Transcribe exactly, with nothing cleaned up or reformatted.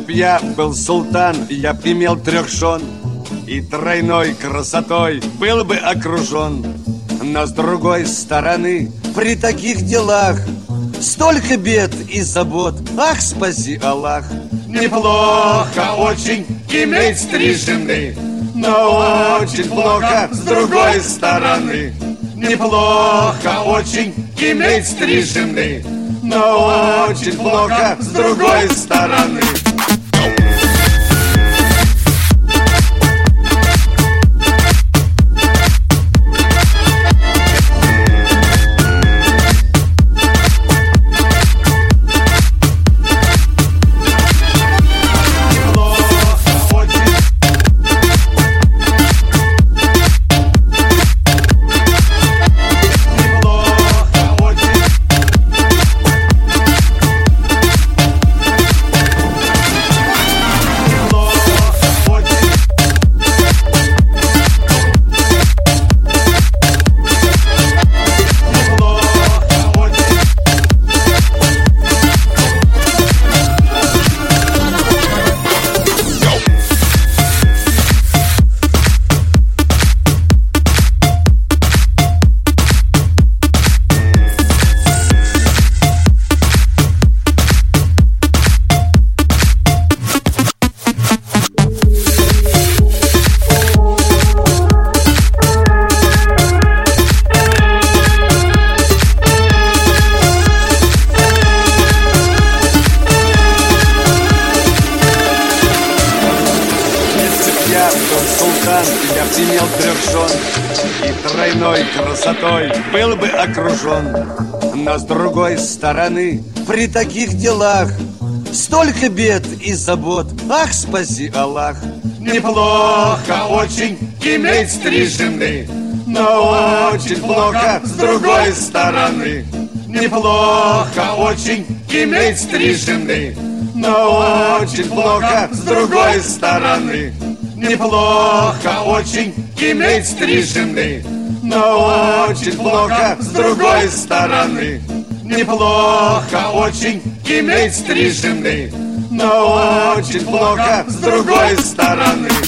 б я был султан, я б имел трех жен, и тройной красотой был бы окружен. Но с другой стороны, при таких делах столько бед и забот, ах, спаси Аллах. Неплохо очень иметь три жены, но очень плохо с другой стороны. Неплохо очень иметь три жены, но очень плохо с другой стороны. Султан, я б имел трех жен, и тройной красотой был бы окружен. Но с другой стороны, при таких делах столько бед и забот, ах, спаси Аллах. Неплохо очень иметь три жены, но очень плохо с другой стороны. Неплохо очень иметь три жены, но очень плохо с другой стороны. Неплохо очень иметь три жены, но очень плохо с другой стороны. Неплохо очень иметь три жены, но очень плохо с другой стороны.